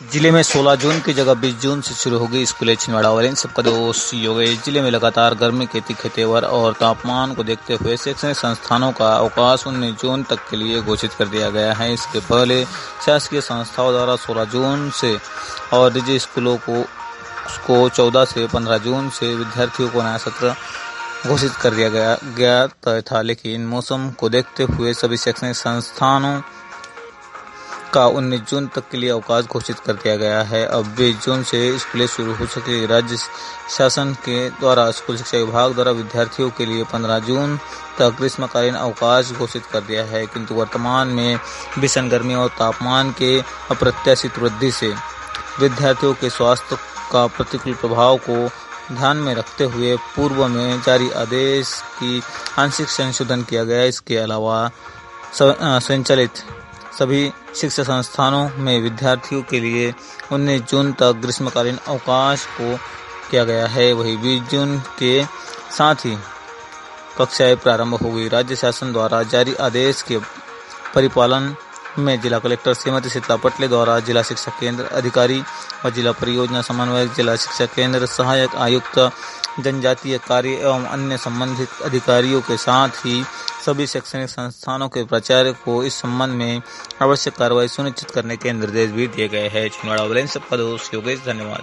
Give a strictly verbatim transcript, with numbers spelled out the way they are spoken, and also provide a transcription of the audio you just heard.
जिले में सोलह जून की जगह बीस जून से शुरू होगी स्कूलें। छिंदवाड़ा वाले इन सबका दोस्त योगेश। जिले में लगातार गर्मी के तीखे तेवर और तापमान को देखते हुए शैक्षणिक संस्थानों का अवकाश उन्नीस जून तक के लिए घोषित कर दिया गया है। इसके पहले शासकीय संस्थाओं द्वारा सोलह जून से और निजी स्कूलों को को चौदह से पंद्रह जून से विद्यार्थियों को नया सत्र घोषित कर दिया गया गया था, लेकिन मौसम को देखते हुए सभी शैक्षणिक संस्थानों का उन्नीस जून तक के लिए अवकाश घोषित कर दिया गया है। अब बीस जून से स्कूलें शुरू हो सकेगी। राज्य शासन के द्वारा स्कूल शिक्षा विभाग द्वारा विद्यार्थियों के लिए पंद्रह जून तक ग्रीष्मकालीन अवकाश घोषित कर दिया है, किंतु वर्तमान में भीषण गर्मी और तापमान के अप्रत्याशित वृद्धि से विद्यार्थियों के स्वास्थ्य का प्रतिकूल प्रभाव को ध्यान में रखते हुए पूर्व में जारी आदेश की आंशिक संशोधन किया गया। इसके अलावा संचालित सभी शिक्षा संस्थानों में विद्यार्थियों के लिए उन्नीस जून तक ग्रीष्मकालीन अवकाश को किया गया है। वहीं बीस जून के साथ ही कक्षाएं प्रारंभ होगी। राज्य शासन द्वारा जारी आदेश के परिपालन में जिला कलेक्टर श्रीमती शीतला पटले द्वारा जिला शिक्षा केंद्र अधिकारी व जिला परियोजना समन्वयक, जिला शिक्षा केंद्र सहायक आयुक्त, जनजातीय कार्य एवं अन्य संबंधित अधिकारियों के साथ ही सभी शैक्षणिक संस्थानों के प्राचार्य को इस संबंध में आवश्यक कार्रवाई सुनिश्चित करने के निर्देश भी दिए गए हैं। छिंदवाड़ा वाले सबका दोस्त योगेश। धन्यवाद।